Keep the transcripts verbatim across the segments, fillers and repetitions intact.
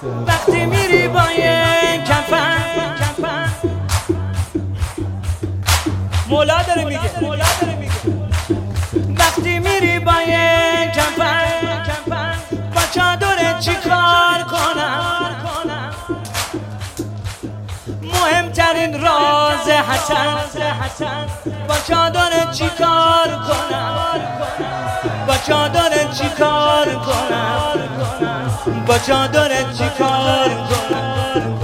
وقتی میری با یه کفن، مولا داره میگه، وقتی میری با یه کفن با چادر چی کار کنم؟ مهمترین راز حسن با چادر چی کار کنم؟ با چادر چی کار کنم؟ با چادر چی کار کنم؟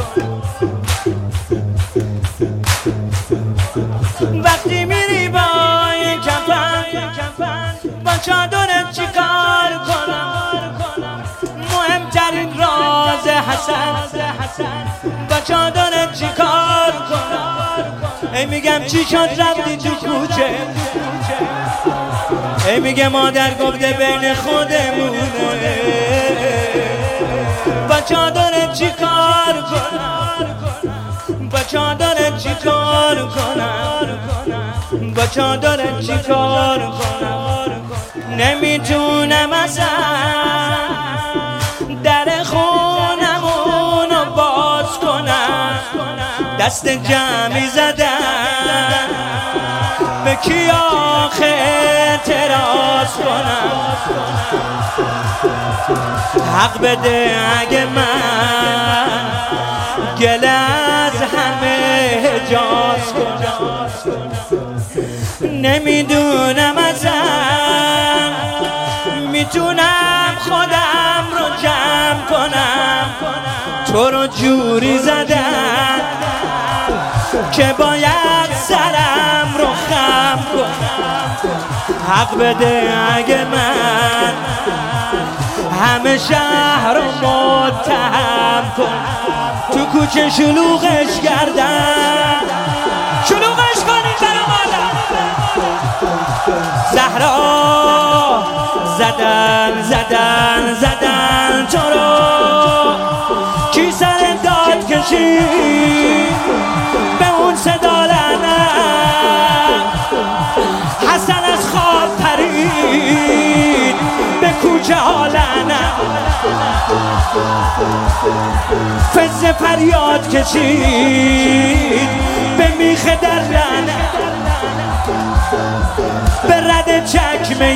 وقتی میری با این کفن با چادر چی کار کنم؟ مهمترین راز حسن با چادر چی کار کنم؟ ای میگم چی شد رفتی تو کوچه؟ ای میگه مادر گفته بین خودمونه. با چادر چی کار کنم؟ با چادر چی کار کنم؟ با چادر چی کار کنم؟ نمیتونم اصلا در خونمونو باز کنم. دست جمعی زدم به کی آخه اعتراض کنم؟ حق بده اگه من گله از همه حجاز کنم. نمیدونم اصلا میتونم خودم رو جمع کنم. تو رو جوری زدم که باید سرم رو خم کنم. حق بده اگه من همه شهر رو متهم کنم. تو کوچه شلوغش کردم، شلوغش کنید برا مادر. زهرا زدن زدن زدن تو رو، کی سر داد کشید به اون صدا لعنت؟ حسن از خواب پرید به کوچه ها لعنت. فز فریاد کشید به میخ در لعنت. به رد چکمه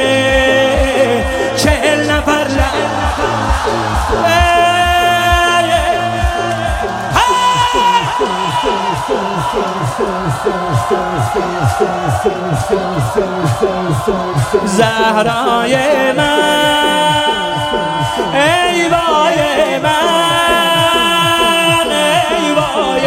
چهل نفر لعنت. زهرای من، ای وای من، ای وای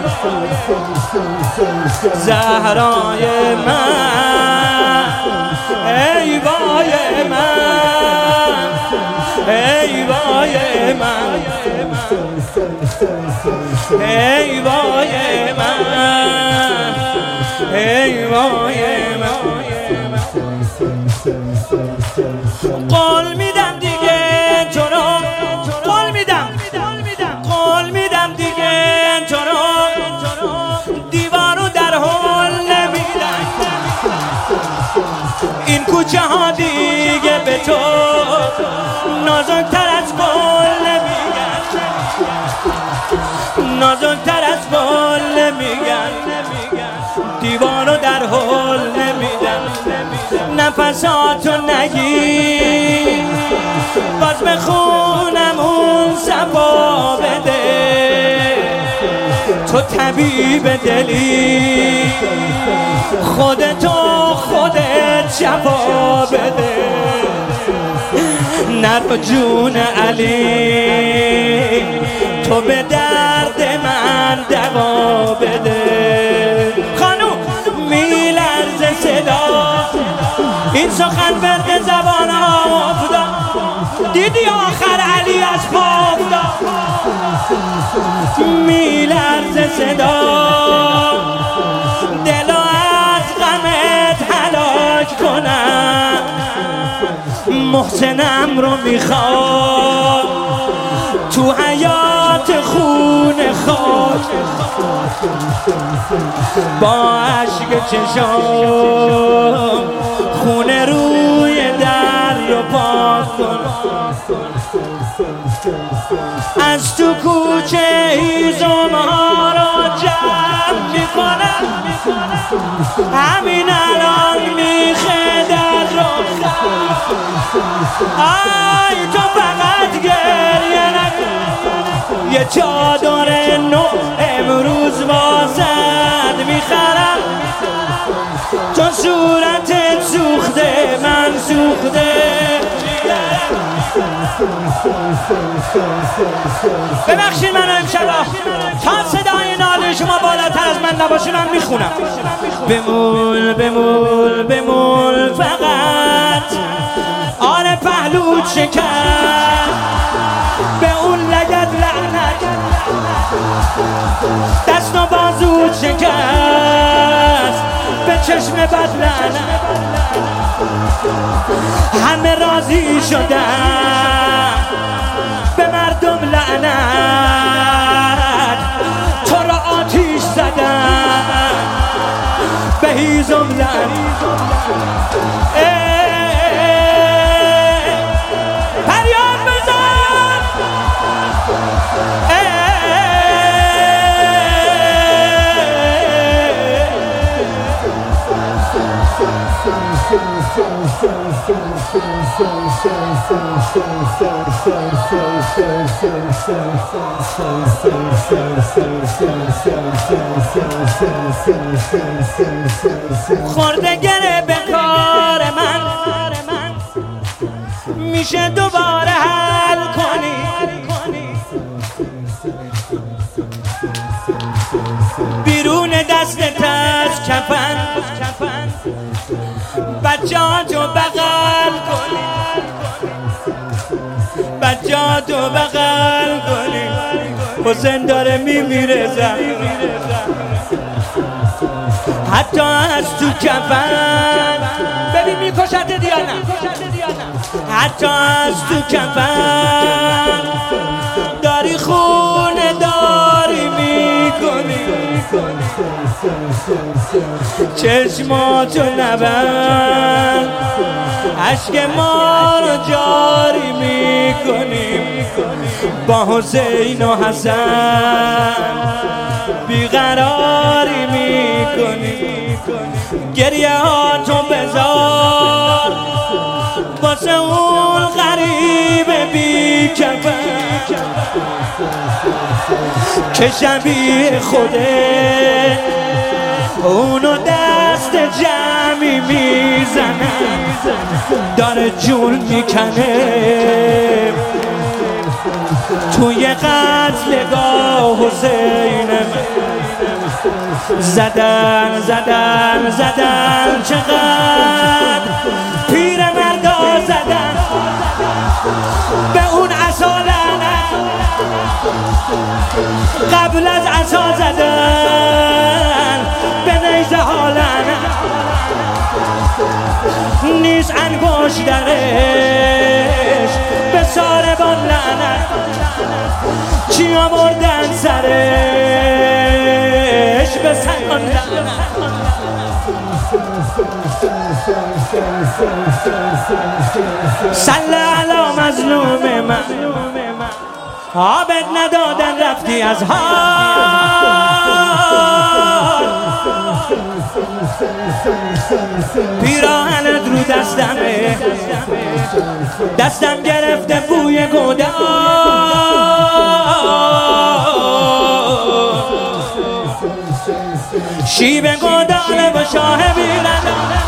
زهرای من، ای وای من، ای وای من، ای وای من، ای وای من. قول میدم دیگه تو رو، قول میدم، قول میدم دیگه تو رو، دیوارو در حال نمیدم. این کوچه ها دیگه به تو نازکتر از گل نمیگن، نازکتر از گل نمیگن. دیوارو در حال نمیدم. نفساتو نگیر باز به خونم اون صفا بده. تو طبیب دلی خودتو خودت شفا بده. نرو جون علی تو به درد من دوا بده. خانوم میلرزه صدا این سخن ورد زبان ها افتاد. دیدی آخر علی از پا افتاد. میلرزه صدا دلو از غمت هلاک کنم. محسنم رو میخواد تو حیات خون خاک با عشق چشام خونه روی در رو پاک کن. از تو کوچه هیزم ها را جمع میکنم، همین الان میخه در رو آی تو فقط گریه نکن، یه چادر نو امروز واسد میخرم، چون صورتت سوخته من سوخته. ببخشید منو امشبا تا صدای ناله شما بالاتر از من نباشه من میخونم. بمول بمول بمول فقط آن پهلوت شکر، به اون لگد لعنت دست و بازوت شکست، به چشم بد لعنت همه راضی شدن، به مردم لعنت تو را آتیش زدن، به هیزم لعنت. فریاد بزن خورده گره به کار من، میشه دوباره حل کنی، بیرون دستت از کفن بچه‌هاتو بغل کنی، بچه‌هاتو بغل کنی، حسین داره میمیره زن، حتی از تو کفن ببین میکشت دیانا، حتی از تو کفن داری خونه داری میکنی، چشماتو نبند عشق ما رو جاری میکنیم، با حسین و حسن بیقراری میکنیم، گریه ها تو بذار واسه اون غریب بی کفن که شبیه خوده اونو دست جمعی میزنه، داره جون میکنه توی قتلگاه حسین، زدن زدن زدن چقدر پیر مردا زدن، به اون عصا لعنت قبل از عصا زدن، به نیزه ها لعنت نیست انگشت درش، به ساربان لعنت چی آوردن سرش، به سنان لعنت. صلی علی مظلوم من، آبت ندادن رفتی از حال، پیراهنت رو دستمه، دستم گرفته بوی گودال، شیب گودال با شاه بیرن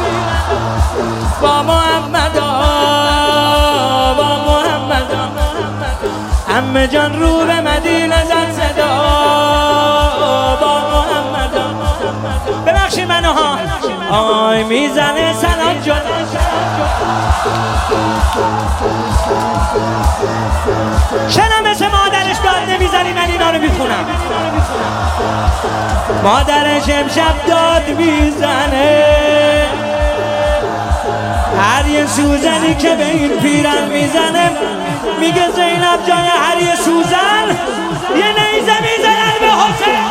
با محمد، با محمد عمه جان رو به مدینه زد صدا، با محمد. ببخشید منو ها آی میزنه سلام جان، چرا مثل مادرش داد نمیزنی؟ من اینا رو میخونم. مادرش امشب داد میزنه، هر یه سوزنی که به این پیرن میزنه میگه زینب جای هر یه سوزن یه نیزه میزنن به حسین.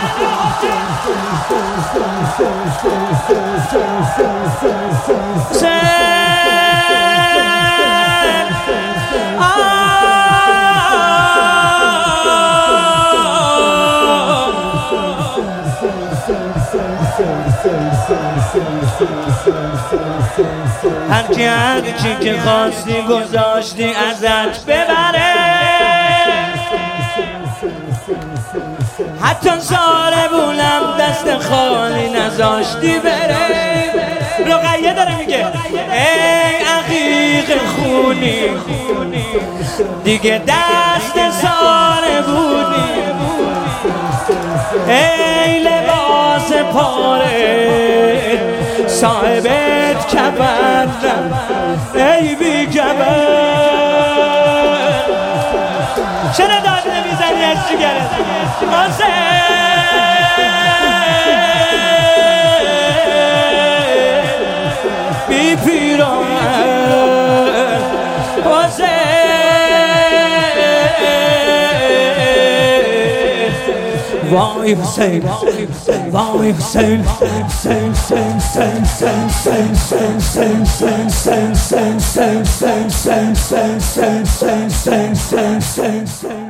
هرکی هرچی که خواستی گذاشتی ازت ببره، حتی ساره بولم دست خالی نذاشتی بره. رقیه داره میگه ای عقیق خونی دیگه دست ساره بودی، ای لباس پاره صاحبت کبر، ای بی کبر. چرا داد نمیزنی از جگرت بی پیراهن واسه وای حسین وای حسین حسین حسین حسین حسین حسین حسین حسین حسین حسین حسین حسین حسین حسین حسین حسین حسین